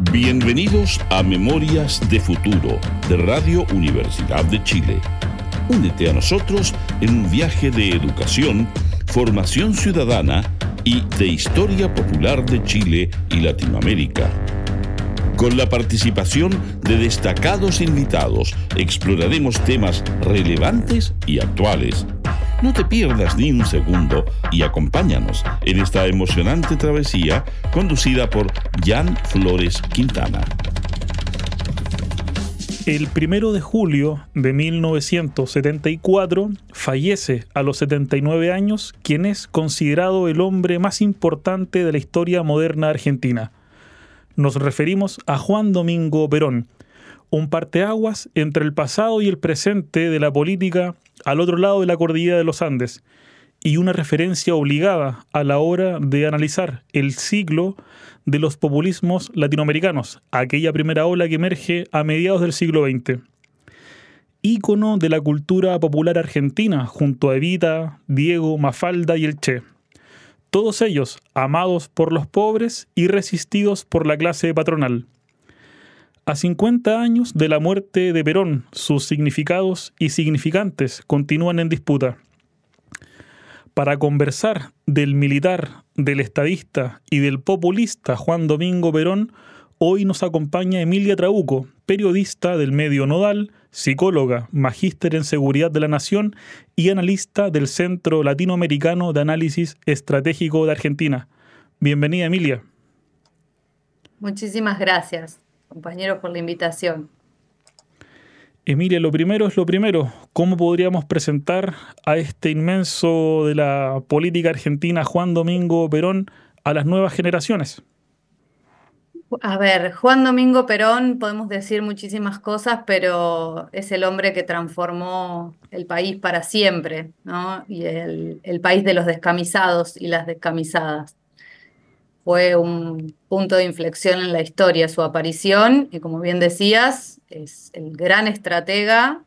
Bienvenidos a Memorias de Futuro de Radio Universidad de Chile. Únete a nosotros en un viaje de educación, formación ciudadana y de historia popular de Chile y Latinoamérica. Con la participación de destacados invitados, exploraremos temas relevantes y actuales. No te pierdas ni un segundo y acompáñanos en esta emocionante travesía conducida por Jan Flores Quintana. El 1 de julio de 1974 fallece a los 79 años quien es considerado el hombre más importante de la historia moderna argentina. Nos referimos a Juan Domingo Perón, un parteaguas entre el pasado y el presente de la política al otro lado de la cordillera de los Andes, y una referencia obligada a la hora de analizar el ciclo de los populismos latinoamericanos, aquella primera ola que emerge a mediados del siglo XX. Ícono de la cultura popular argentina, junto a Evita, Diego, Mafalda y el Che. Todos ellos amados por los pobres y resistidos por la clase patronal. A 50 años de la muerte de Perón, sus significados y significantes continúan en disputa. Para conversar del militar, del estadista y del populista Juan Domingo Perón, hoy nos acompaña Emilia Trabuco, periodista del medio Nodal, psicóloga, magíster en Seguridad de la Nación y analista del Centro Latinoamericano de Análisis Estratégico de Argentina. Bienvenida, Emilia. Muchísimas gracias, compañeros, por la invitación. Emilia, lo primero es lo primero. ¿Cómo podríamos presentar a este inmenso de la política argentina, Juan Domingo Perón, a las nuevas generaciones? A ver, Juan Domingo Perón, podemos decir muchísimas cosas, pero es el hombre que transformó el país para siempre, ¿no? Y el país de los descamisados y las descamisadas. Fue un punto de inflexión en la historia su aparición, y como bien decías, es el gran estratega,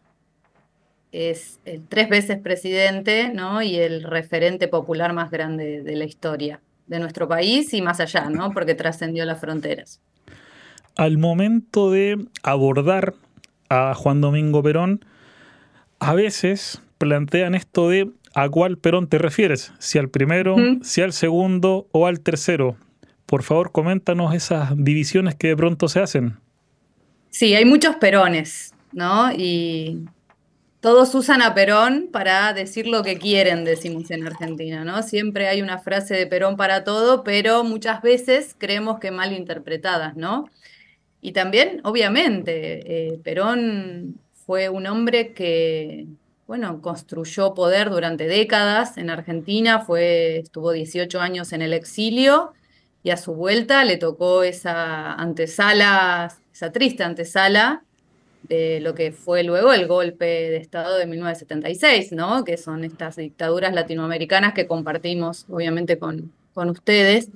es el 3 veces presidente, ¿no? Y el referente popular más grande de la historia de nuestro país y más allá, ¿no? Porque trascendió las fronteras. Al momento de abordar a Juan Domingo Perón, a veces plantean esto de ¿a cuál Perón te refieres? Si al primero, si al segundo o al tercero. Por favor, coméntanos esas divisiones que de pronto se hacen. Sí, hay muchos Perones, ¿no? Y todos usan a Perón para decir lo que quieren, decimos en Argentina, ¿no? Siempre hay una frase de Perón para todo, pero muchas veces creemos que mal interpretadas, ¿no? Y también, obviamente, Perón fue un hombre que, bueno, construyó poder durante décadas en Argentina, estuvo 18 años en el exilio y a su vuelta le tocó esa antesala, esa triste antesala de lo que fue luego el golpe de Estado de 1976, ¿no? Que son estas dictaduras latinoamericanas que compartimos, obviamente, con ustedes.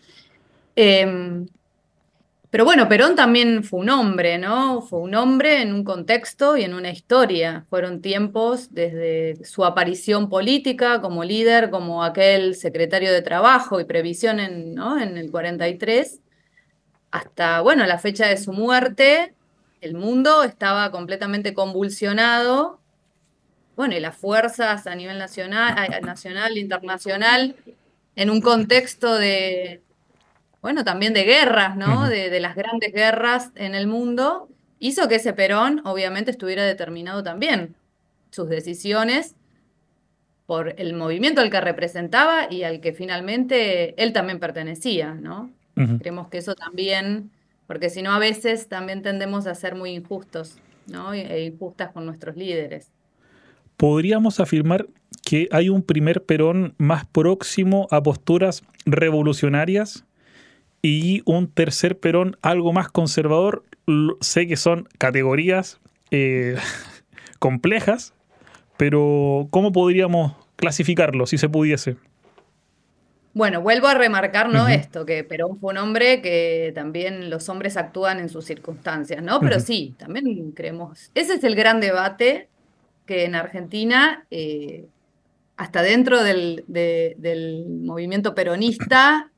Pero bueno, Perón también fue un hombre, ¿no? Fue un hombre en un contexto y en una historia. Fueron tiempos desde su aparición política como líder, como aquel secretario de Trabajo y Previsión ¿no? en el 43, hasta, bueno, la fecha de su muerte. El mundo estaba completamente convulsionado. Bueno, y las fuerzas a nivel nacional, internacional, en un contexto de, bueno, también de guerras, ¿no? De las grandes guerras en el mundo, hizo que ese Perón, obviamente, estuviera determinado también sus decisiones por el movimiento al que representaba y al que finalmente él también pertenecía, ¿no? Creemos que eso también, porque si no a veces también tendemos a ser muy injustos, ¿no? E injustas con nuestros líderes. ¿Podríamos afirmar que hay un primer Perón más próximo a posturas revolucionarias y un tercer Perón algo más conservador? Sé que son categorías complejas, pero ¿cómo podríamos clasificarlo si se pudiese? Bueno, vuelvo a remarcar, ¿no? Esto, que Perón fue un hombre que también los hombres actúan en sus circunstancias, ¿no? Pero sí, también creemos. Ese es el gran debate que en Argentina, hasta dentro del movimiento peronista,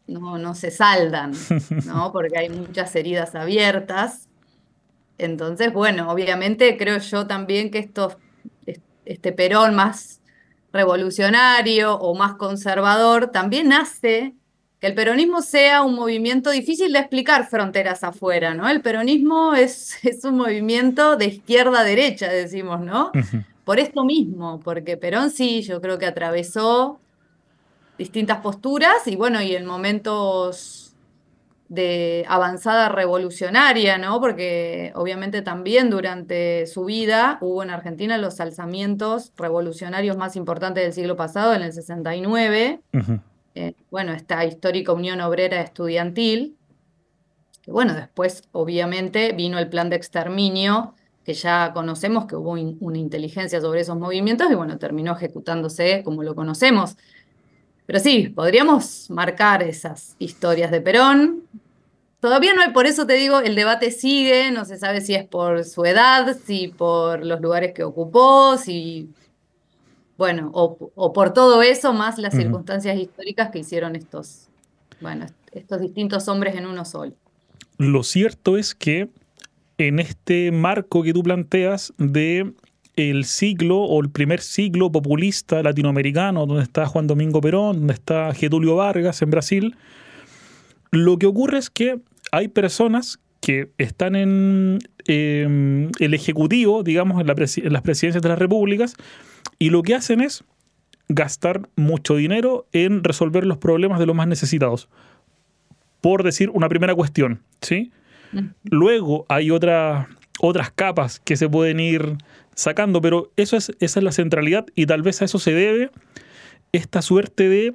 no se saldan, ¿no? Porque hay muchas heridas abiertas. Entonces, bueno, obviamente creo yo también que este Perón más revolucionario o más conservador también hace que el peronismo sea un movimiento difícil de explicar fronteras afuera, ¿no? El peronismo es un movimiento de izquierda a derecha, decimos, ¿no? Ujú. Por esto mismo, porque Perón sí, yo creo que atravesó distintas posturas y bueno, y en momentos de avanzada revolucionaria, ¿no? Porque obviamente también durante su vida hubo en Argentina los alzamientos revolucionarios más importantes del siglo pasado, en el 69. Ujú. Bueno, esta histórica Unión Obrera Estudiantil, que bueno, después obviamente vino el plan de exterminio, que ya conocemos que hubo una inteligencia sobre esos movimientos y bueno, terminó ejecutándose como lo conocemos. Pero sí, podríamos marcar esas historias de Perón. Todavía no hay, por eso te digo, el debate sigue, no se sabe si es por su edad, si por los lugares que ocupó, si, bueno, o por todo eso, más las Ujú. circunstancias históricas que hicieron bueno, estos distintos hombres en uno solo. Lo cierto es que en este marco que tú planteas de el siglo o el primer siglo populista latinoamericano, donde está Juan Domingo Perón, donde está Getúlio Vargas en Brasil, lo que ocurre es que hay personas que están en el ejecutivo, digamos, en las presidencias de las repúblicas, y lo que hacen es gastar mucho dinero en resolver los problemas de los más necesitados. Por decir una primera cuestión, ¿sí? Mm. Luego hay otras capas que se pueden ir sacando, pero esa es la centralidad y tal vez a eso se debe esta suerte de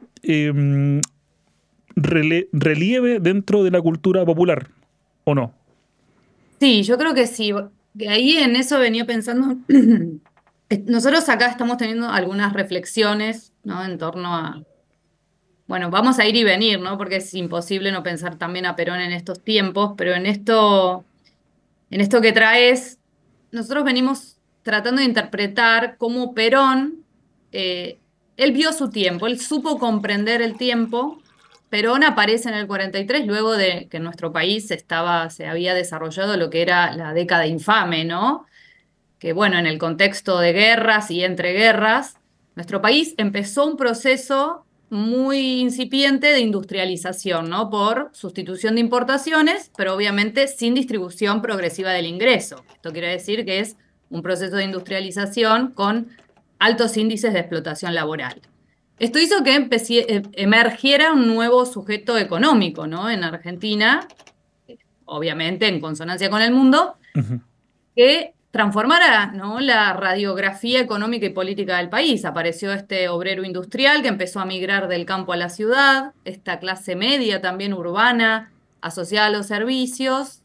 relieve dentro de la cultura popular, ¿o no? Sí, yo creo que sí, que ahí en eso venía pensando. Nosotros acá estamos teniendo algunas reflexiones, ¿no? En torno a, bueno, vamos a ir y venir, ¿no? Porque es imposible no pensar también a Perón en estos tiempos, pero en esto que traes, nosotros venimos tratando de interpretar cómo Perón, eh, él vio su tiempo, él supo comprender el tiempo. Perón aparece en el 43 luego de que en nuestro país se había desarrollado lo que era la década infame, ¿no? Que bueno, en el contexto de guerras y entre guerras, nuestro país empezó un proceso muy incipiente de industrialización, ¿no? Por sustitución de importaciones, pero obviamente sin distribución progresiva del ingreso. Esto quiere decir que es un proceso de industrialización con altos índices de explotación laboral. Esto hizo que emergiera un nuevo sujeto económico, ¿no? En Argentina, obviamente en consonancia con el mundo, Ujú. que transformara, ¿no?, la radiografía económica y política del país. Apareció este obrero industrial que empezó a migrar del campo a la ciudad, esta clase media también urbana, asociada a los servicios.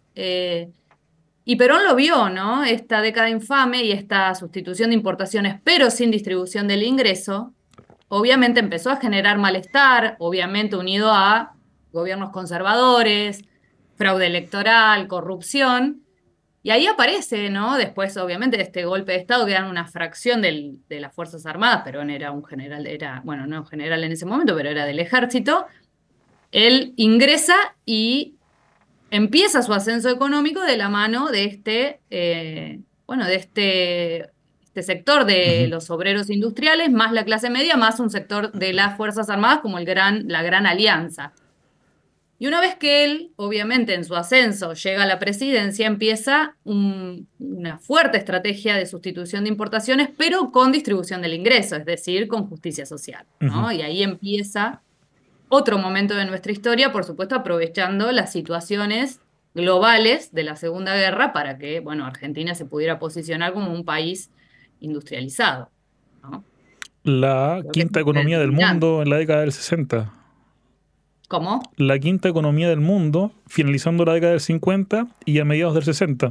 Y Perón lo vio, ¿no? Esta década infame y esta sustitución de importaciones, pero sin distribución del ingreso, obviamente empezó a generar malestar, obviamente unido a gobiernos conservadores, fraude electoral, corrupción. Y ahí aparece, ¿no? Después, obviamente, de este golpe de Estado, que eran una fracción de las Fuerzas Armadas. Perón era un general, bueno, no un general en ese momento, pero era del ejército. Él ingresa y empieza su ascenso económico de la mano de bueno, de este sector de Ujú. los obreros industriales, más la clase media, más un sector de las Fuerzas Armadas como la Gran Alianza. Y una vez que él, obviamente, en su ascenso llega a la presidencia, empieza una fuerte estrategia de sustitución de importaciones, pero con distribución del ingreso, es decir, con justicia social, Ujú. ¿no? Y ahí empieza otro momento de nuestra historia, por supuesto, aprovechando las situaciones globales de la Segunda Guerra para que, bueno, Argentina se pudiera posicionar como un país industrializado, ¿no? La Creo que eso quinta fue economía del determinante. mundo en la década del 60. ¿Cómo? La quinta economía del mundo, finalizando la década del 50 y a mediados del 60.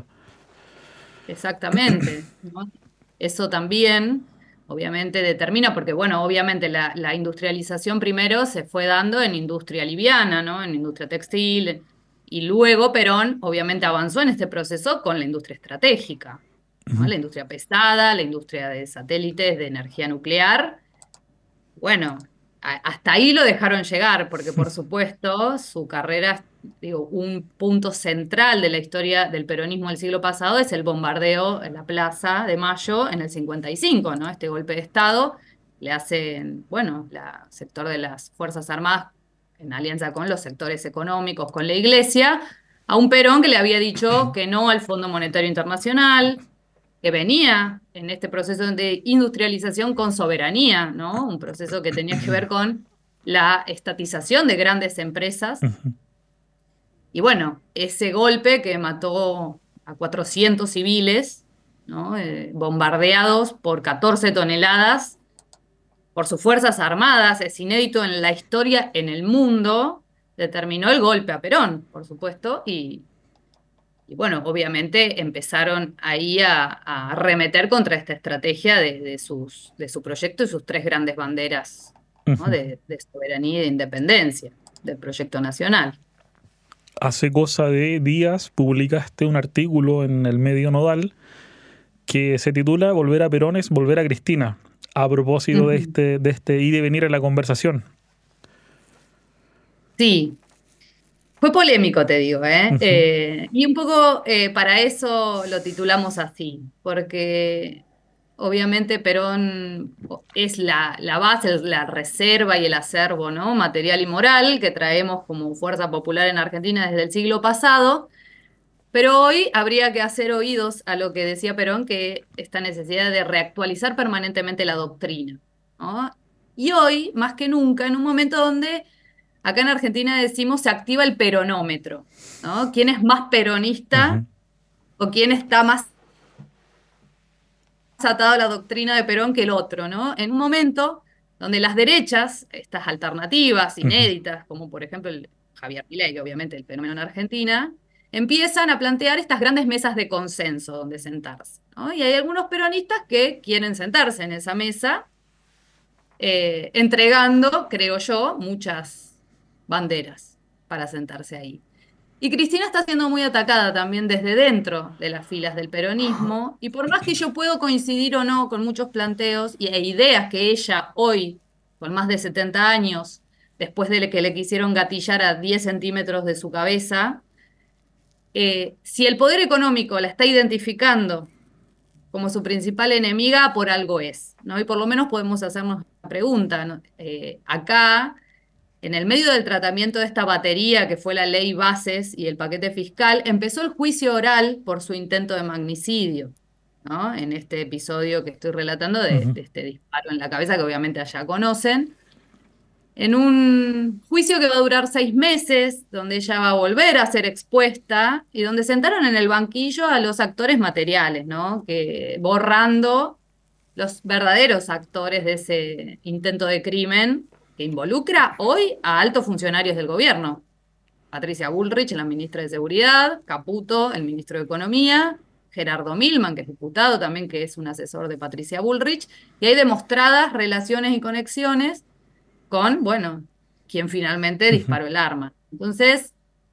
Exactamente, ¿no? Eso también, obviamente, determina, porque, bueno, obviamente la industrialización primero se fue dando en industria liviana, ¿no? En industria textil, y luego Perón, obviamente, avanzó en este proceso con la industria estratégica, ¿no? Ujú. La industria pesada, la industria de satélites, de energía nuclear. Bueno. hasta ahí lo dejaron llegar, porque por supuesto su carrera, digo, un punto central de la historia del peronismo del siglo pasado es el bombardeo en la Plaza de Mayo en el 55, ¿no? Este golpe de Estado le hacen, bueno, el sector de las Fuerzas Armadas, en alianza con los sectores económicos, con la Iglesia, a un Perón que le había dicho que no al Fondo Monetario Internacional, que venía en este proceso de industrialización con soberanía, ¿no? Un proceso que tenía que ver con la estatización de grandes empresas. Y bueno, ese golpe que mató a 400 civiles, ¿no? Bombardeados por 14 toneladas por sus Fuerzas Armadas, es inédito en la historia, en el mundo, determinó el golpe a Perón, por supuesto, y bueno, obviamente empezaron ahí a arremeter contra esta estrategia de su proyecto y sus tres grandes banderas, ¿no? De soberanía y de independencia del proyecto nacional. Hace cosa de días publicaste un artículo en el medio Nodal que se titula Volver a Perón es volver a Cristina, a propósito de este ir y venir en la conversación. Sí. Fue polémico, te digo, ¿eh? Y un poco para eso lo titulamos así, porque obviamente Perón es la base, la reserva y el acervo, ¿no? Material y moral que traemos como fuerza popular en Argentina desde el siglo pasado, pero hoy habría que hacer oídos a lo que decía Perón, que esta necesidad de reactualizar permanentemente la doctrina, ¿no? Y hoy, más que nunca, en un momento donde acá en Argentina decimos se activa el peronómetro, ¿no? ¿Quién es más peronista o quién está más atado a la doctrina de Perón que el otro, ¿no? En un momento donde las derechas, estas alternativas inéditas, como por ejemplo el Javier Milei, obviamente el fenómeno en Argentina, empiezan a plantear estas grandes mesas de consenso donde sentarse, ¿no? Y hay algunos peronistas que quieren sentarse en esa mesa, entregando, creo yo, muchas banderas para sentarse ahí. Y Cristina está siendo muy atacada también desde dentro de las filas del peronismo, y por más que yo puedo coincidir o no con muchos planteos e ideas que ella hoy, con más de 70 años, después de que le quisieron gatillar a 10 centímetros de su cabeza, si el poder económico la está identificando como su principal enemiga, por algo es, ¿no? Y por lo menos podemos hacernos la pregunta, ¿no? Acá, en el medio del tratamiento de esta batería que fue la ley Bases y el paquete fiscal, empezó el juicio oral por su intento de magnicidio, ¿no? En este episodio que estoy relatando de este disparo en la cabeza, que obviamente allá conocen, en un juicio que va a durar 6 meses, donde ella va a volver a ser expuesta y donde sentaron en el banquillo a los actores materiales, ¿no? Que borrando los verdaderos actores de ese intento de crimen que involucra hoy a altos funcionarios del gobierno. Patricia Bullrich, la ministra de Seguridad, Caputo, el ministro de Economía, Gerardo Milman, que es diputado también, que es un asesor de Patricia Bullrich, y hay demostradas relaciones y conexiones con, bueno, quien finalmente disparó el arma. Entonces,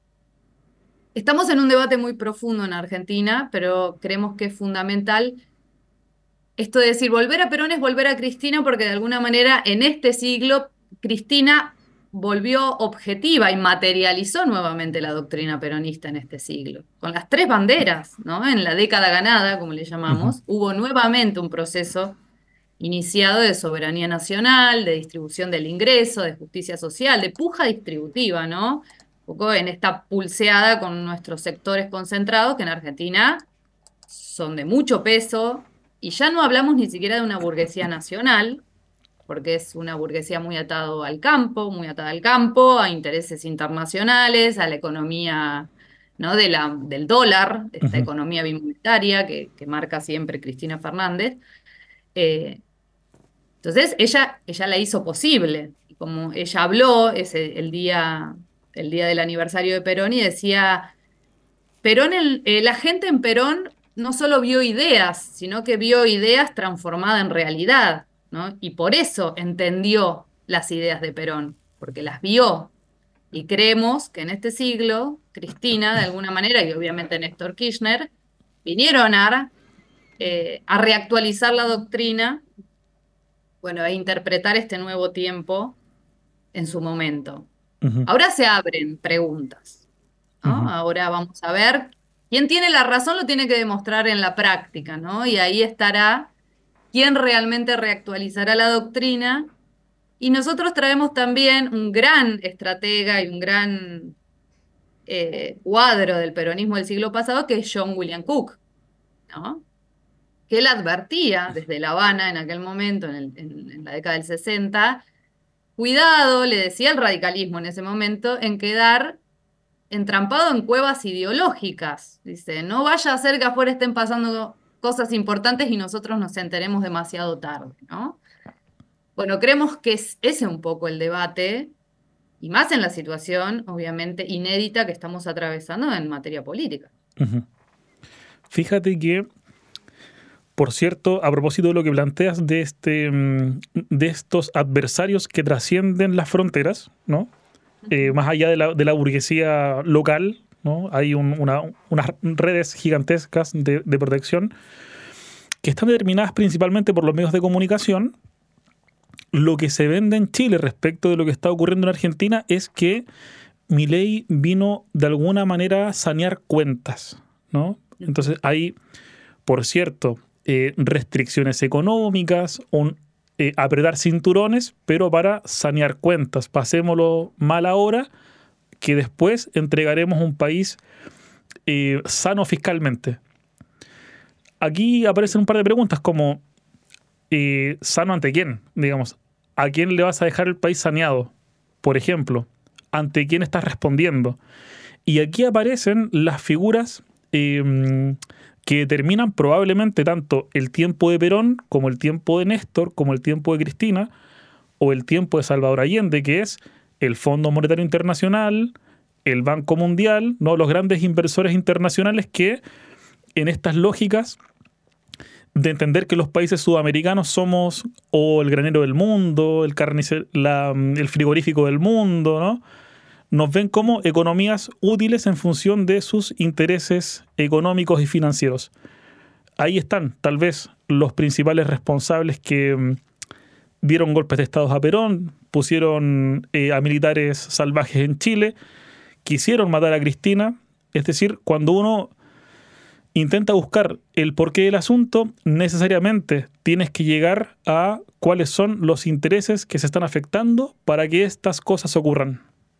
estamos en un debate muy profundo en Argentina, pero creemos que es fundamental esto de decir, volver a Perón es volver a Cristina, porque de alguna manera en este siglo Cristina volvió objetiva y materializó nuevamente la doctrina peronista en este siglo. Con las tres banderas, ¿no? En la década ganada, como le llamamos, hubo nuevamente un proceso iniciado de soberanía nacional, de distribución del ingreso, de justicia social, de puja distributiva, ¿no? Un poco en esta pulseada con nuestros sectores concentrados, que en Argentina son de mucho peso, y ya no hablamos ni siquiera de una burguesía nacional, porque es una burguesía muy atada al campo, a intereses internacionales, a la economía, ¿no? Del dólar, esta economía bimonetaria que marca siempre Cristina Fernández. Entonces, ella la hizo posible. Y como ella habló el día del aniversario de Perón y decía, Perón, la gente en Perón no solo vio ideas, sino que vio ideas transformadas en realidad, ¿no? Y por eso entendió las ideas de Perón, porque las vio. Y creemos que en este siglo, Cristina, de alguna manera, y obviamente Néstor Kirchner, vinieron a reactualizar la doctrina, bueno, a interpretar este nuevo tiempo en su momento. Ujú, Ahora se abren preguntas, ¿no? ujú, Ahora vamos a ver quién tiene la razón, lo tiene que demostrar en la práctica, ¿no? Y ahí estará quién realmente reactualizará la doctrina. Y nosotros traemos también un gran estratega y un gran cuadro del peronismo del siglo pasado, que es John William Cook, ¿no? Que él advertía desde La Habana en aquel momento, en la década del 60, cuidado, le decía el radicalismo en ese momento, en quedar entrampado en cuevas ideológicas. Dice, no vaya a ser que afuera estén pasando cosas importantes y nosotros nos enteremos demasiado tarde, ¿no? Bueno, creemos que es ese un poco el debate, y más en la situación, obviamente, inédita que estamos atravesando en materia política. ujú. Fíjate que, por cierto, a propósito de lo que planteas de estos adversarios que trascienden las fronteras, ¿no? Ujú. Más allá de la burguesía local, ¿no? Hay unas redes gigantescas de protección que están determinadas principalmente por los medios de comunicación. Lo que se vende en Chile respecto de lo que está ocurriendo en Argentina es que Milei vino de alguna manera a sanear cuentas, ¿no? Entonces hay, por cierto, restricciones económicas, apretar cinturones, pero para sanear cuentas. Pasémoslo mal ahora, que después entregaremos un país sano fiscalmente. Aquí aparecen un par de preguntas como ¿sano ante quién? Digamos, ¿a quién le vas a dejar el país saneado? Por ejemplo, ¿ante quién estás respondiendo? Y aquí aparecen las figuras que determinan probablemente tanto el tiempo de Perón como el tiempo de Néstor, como el tiempo de Cristina o el tiempo de Salvador Allende, que es el Fondo Monetario Internacional, el Banco Mundial, ¿no? Los grandes inversores internacionales que en estas lógicas de entender que los países sudamericanos somos o el granero del mundo, el frigorífico del mundo, ¿no? Nos ven como economías útiles en función de sus intereses económicos y financieros. Ahí están, tal vez, los principales responsables que dieron golpes de Estado a Perón, pusieron a militares salvajes en Chile, quisieron matar a Cristina. Es decir, cuando uno intenta buscar el porqué del asunto, necesariamente tienes que llegar a cuáles son los intereses que se están afectando para que estas cosas ocurran.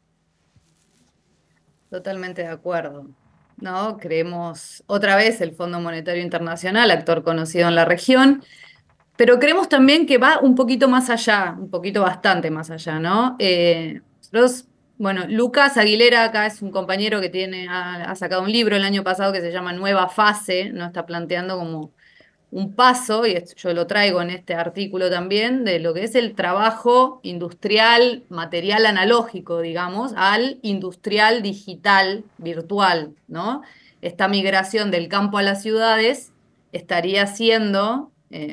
Totalmente de acuerdo. ¿No? Creemos otra vez el Fondo Monetario Internacional, actor conocido en la región, pero creemos también que va un poquito más allá, un poquito bastante más allá, ¿no? Nosotros, bueno, Lucas Aguilera acá es un compañero que ha sacado un libro el año pasado que se llama Nueva Fase, ¿no? Está planteando como un paso, y yo lo traigo en este artículo también, de lo que es el trabajo industrial, material analógico, digamos, al industrial digital, virtual, ¿no? Esta migración del campo a las ciudades estaría siendo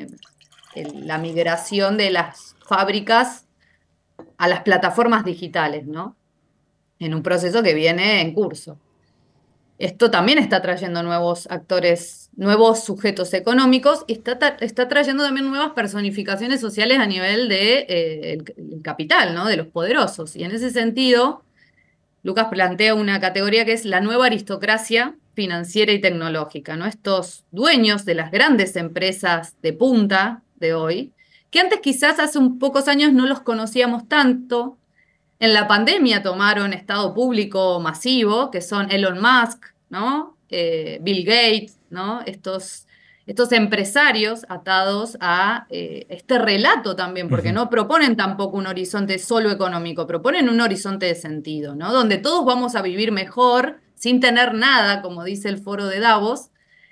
la migración de las fábricas a las plataformas digitales, ¿no? En un proceso que viene en curso. Esto también está trayendo nuevos actores, nuevos sujetos económicos y está trayendo también nuevas personificaciones sociales a nivel el capital, ¿no? De los poderosos. Y en ese sentido, Lucas plantea una categoría que es la nueva aristocracia financiera y tecnológica, ¿no? Estos dueños de las grandes empresas de punta de hoy, que antes quizás hace un pocos años no los conocíamos tanto. En la pandemia tomaron estado público masivo, que son Elon Musk, ¿no? Bill Gates, ¿no? Estos empresarios atados a este relato también, porque Ujú. no proponen tampoco un horizonte solo económico, proponen un horizonte de sentido, ¿no? Donde todos vamos a vivir mejor, sin tener nada, como dice el foro de Davos.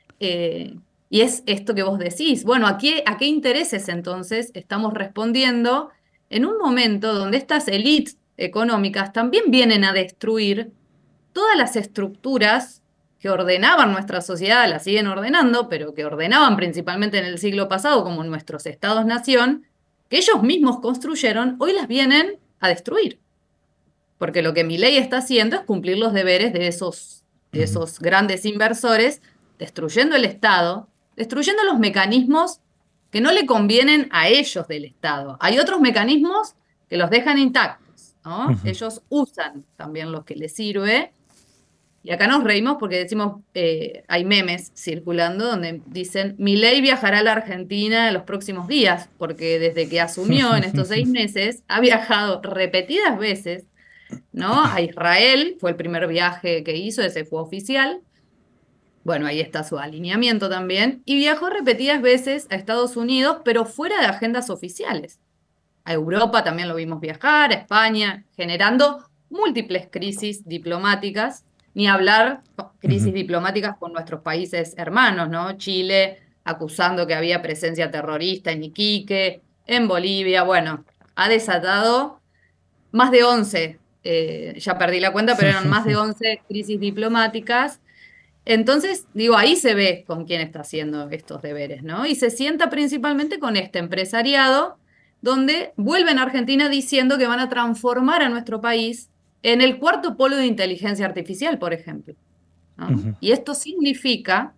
Y es esto que vos decís. Bueno, ¿a qué intereses entonces estamos respondiendo en un momento donde estas élites económicas también vienen a destruir todas las estructuras que ordenaban nuestra sociedad, la siguen ordenando, pero que ordenaban principalmente en el siglo pasado, como nuestros estados-nación, que ellos mismos construyeron, hoy las vienen a destruir? Porque lo que Milei está haciendo es cumplir los deberes de esos grandes inversores, destruyendo el Estado, destruyendo los mecanismos que no le convienen a ellos del Estado. Hay otros mecanismos que los dejan intactos. ¿no? Ujú. Ellos usan también lo que les sirve. Y acá nos reímos porque decimos, hay memes circulando donde dicen, Milei viajará a la Argentina en los próximos días, porque desde que asumió en estos 6 meses ha viajado repetidas veces, ¿no? A Israel, fue el primer viaje que hizo, ese fue oficial. Bueno, ahí está su alineamiento también. Y viajó repetidas veces a Estados Unidos, pero fuera de agendas oficiales. A Europa también lo vimos viajar, a España, generando múltiples crisis diplomáticas, ni hablar crisis Ujú. diplomáticas con nuestros países hermanos, ¿no? Chile acusando que había presencia terrorista en Iquique, en Bolivia, bueno, ha desatado más de 11, ya perdí la cuenta, pero eran más de 11 crisis diplomáticas. Entonces, digo, ahí se ve con quién está haciendo estos deberes, ¿no? Y se sienta principalmente con este empresariado, donde vuelven a Argentina diciendo que van a transformar a nuestro país en el cuarto polo de inteligencia artificial, por ejemplo, ¿no? Ujú. Y esto significa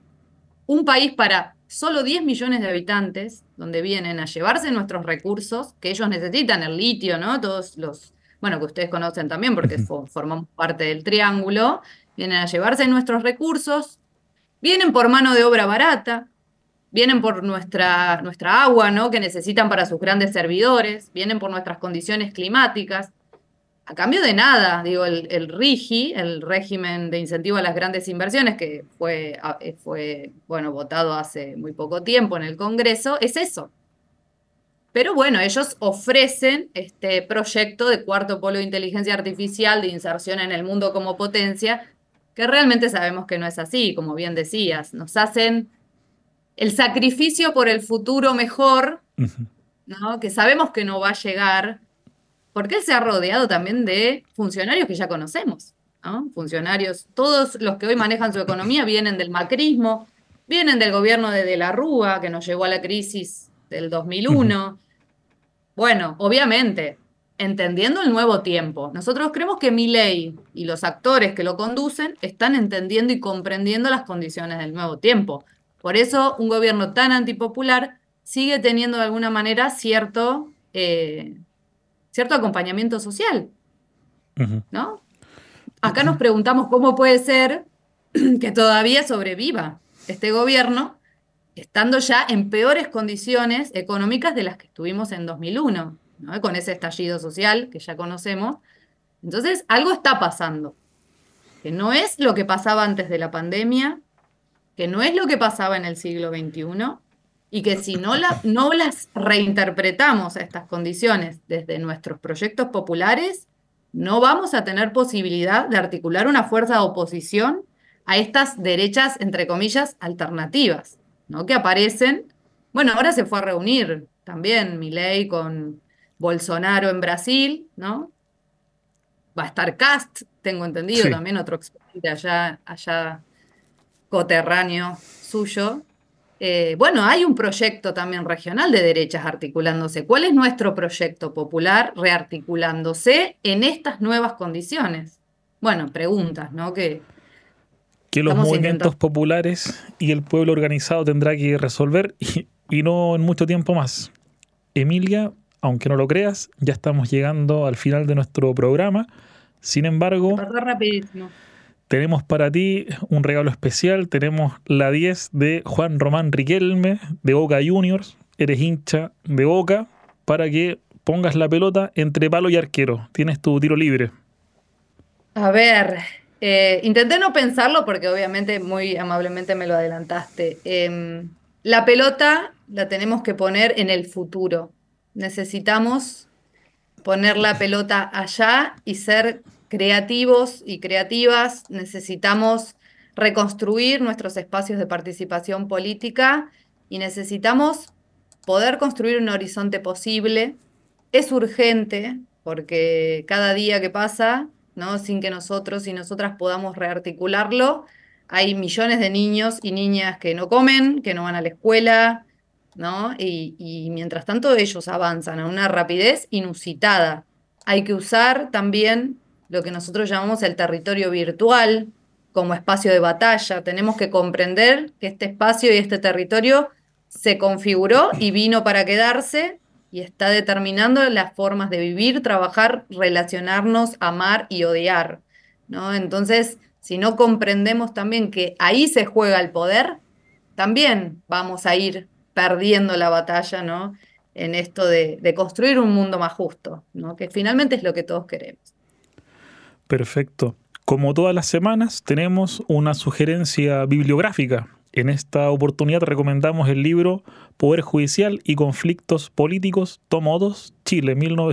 un país para solo 10 millones de habitantes, donde vienen a llevarse nuestros recursos, que ellos necesitan, el litio, ¿no? Todos los, bueno, que ustedes conocen también porque Ujú. formamos parte del triángulo, vienen a llevarse nuestros recursos, vienen por mano de obra barata, vienen por nuestra agua, ¿no? Que necesitan para sus grandes servidores, vienen por nuestras condiciones climáticas. A cambio de nada, digo, el RIGI, el régimen de incentivo a las grandes inversiones, que fue, bueno, votado hace muy poco tiempo en el Congreso, es eso. Pero bueno, ellos ofrecen este proyecto de cuarto polo de inteligencia artificial, de inserción en el mundo como potencia, que realmente sabemos que no es así, como bien decías. Nos hacen el sacrificio por el futuro mejor, Ujú. ¿no? Que sabemos que no va a llegar, porque él se ha rodeado también de funcionarios que ya conocemos, ¿no? Funcionarios, todos los que hoy manejan su economía vienen del macrismo, vienen del gobierno de la Rúa, que nos llevó a la crisis del Ujú. 2001. Bueno, obviamente, entendiendo el nuevo tiempo, nosotros creemos que Milei y los actores que lo conducen están entendiendo y comprendiendo las condiciones del nuevo tiempo. Por eso, un gobierno tan antipopular sigue teniendo de alguna manera cierto acompañamiento social, Ujú. ¿no? Acá nos preguntamos cómo puede ser que todavía sobreviva este gobierno estando ya en peores condiciones económicas de las que estuvimos en 2001, ¿no? Con ese estallido social que ya conocemos. Entonces, algo está pasando, que no es lo que pasaba antes de la pandemia, que no es lo que pasaba en el siglo XXI, y que si no las reinterpretamos a estas condiciones desde nuestros proyectos populares, no vamos a tener posibilidad de articular una fuerza de oposición a estas derechas, entre comillas, alternativas, ¿no? Que aparecen. Bueno, ahora se fue a reunir también Milei con Bolsonaro en Brasil, ¿no? Va a estar Kast, tengo entendido, Sí. también otro exponente allá coterráneo suyo. Bueno, hay un proyecto también regional de derechas articulándose. ¿Cuál es nuestro proyecto popular rearticulándose en estas nuevas condiciones? Bueno, preguntas, ¿no? Que Que los estamos movimientos intentando. populares y el pueblo organizado tendrá que resolver y no en mucho tiempo más. Emilia, aunque no lo creas, ya estamos llegando al final de nuestro programa. Sin Se embargo, pasó rapidísimo. tenemos para ti un regalo especial. Tenemos la 10 de Juan Román Riquelme, de Boca Juniors. Eres hincha de Boca, para que pongas la pelota entre palo y arquero. Tienes tu tiro libre. A ver, intenté no pensarlo porque obviamente muy amablemente me lo adelantaste. La pelota la tenemos que poner en el futuro. Necesitamos poner la pelota allá y ser creativos y creativas. Necesitamos reconstruir nuestros espacios de participación política y necesitamos poder construir un horizonte posible. Es urgente porque cada día que pasa, ¿no? Sin que nosotros y nosotras podamos rearticularlo, hay millones de niños y niñas que no comen, que no van a la escuela, ¿no? Y mientras tanto ellos avanzan a una rapidez inusitada. Hay que usar también lo que nosotros llamamos el territorio virtual como espacio de batalla. Tenemos que comprender que este espacio y este territorio se configuró y vino para quedarse y está determinando las formas de vivir, trabajar, relacionarnos, amar y odiar, ¿no? Entonces, si no comprendemos también que ahí se juega el poder, también vamos a ir perdiendo la batalla, ¿no? En esto de construir un mundo más justo, ¿no? Que finalmente es lo que todos queremos. Perfecto. Como todas las semanas, tenemos una sugerencia bibliográfica. En esta oportunidad recomendamos el libro Poder Judicial y Conflictos Políticos, tomo 2, Chile,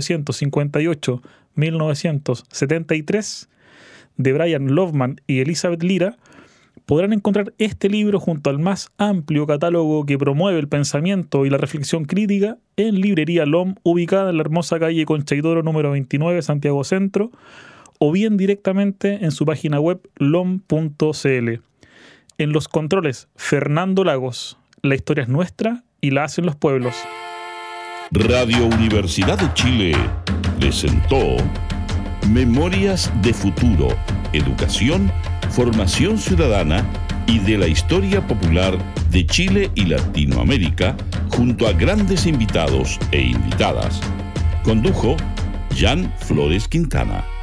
1958-1973, de Brian Lovman y Elizabeth Lira. Podrán encontrar este libro junto al más amplio catálogo que promueve el pensamiento y la reflexión crítica en Librería LOM, ubicada en la hermosa calle Concha y Toro número 29, Santiago Centro, o bien directamente en su página web lom.cl. En los controles, Fernando Lagos. La historia es nuestra y la hacen los pueblos. Radio Universidad de Chile presentó Memorias de Futuro, Educación, Formación Ciudadana y de la Historia Popular de Chile y Latinoamérica, junto a grandes invitados e invitadas. Condujo Jan Flores Quintana.